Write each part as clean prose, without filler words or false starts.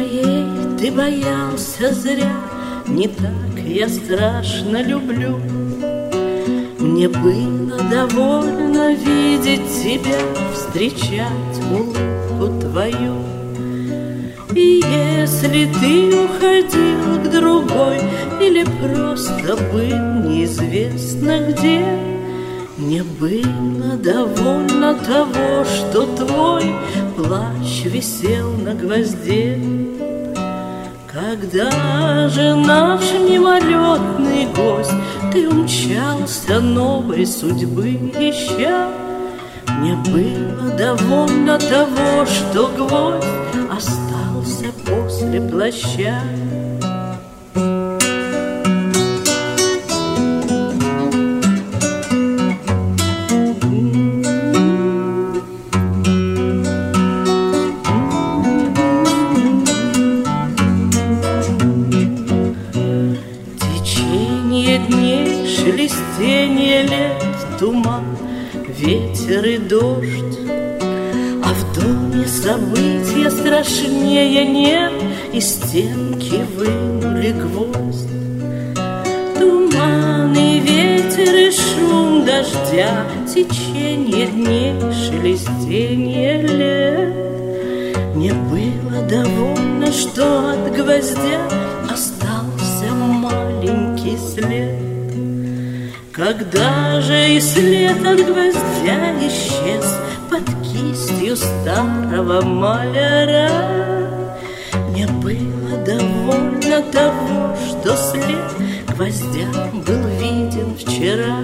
моей ты боялся зря, не так я страшно люблю. Мне было довольно видеть тебя, встречать улыбку твою. И если ты уходил к другой или просто был неизвестно где, мне было довольно того, что твой плащ висел на гвозде. Когда же наш мимолетный гость, ты умчался новой судьбы ища, мне было довольно того, что гвоздь остался после плаща. Дней, шелестенье лет, туман, ветер и дождь. А в доме события страшнее нет, из стенки вынули гвоздь. Туман и ветер и шум дождя, течение дней, шелестенье лет. Мне было довольно, что от гвоздя остался маленький след. Когда же и след от гвоздя исчез под кистью старого маляра, мне было довольно того, что след гвоздя был виден вчера.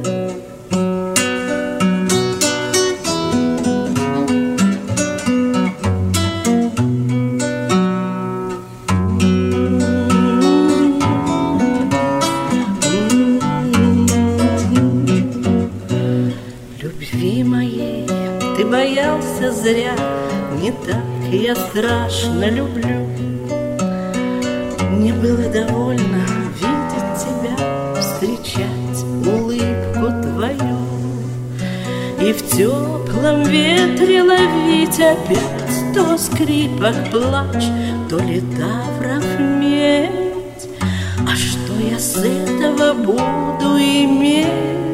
Любви моей ты боялся зря, не так я страшно люблю. Мне было довольно видеть тебя, встречать улыбку твою, и в теплом ветре ловить опять то скрипок плач, то литавров медь. А что я с этого буду иметь?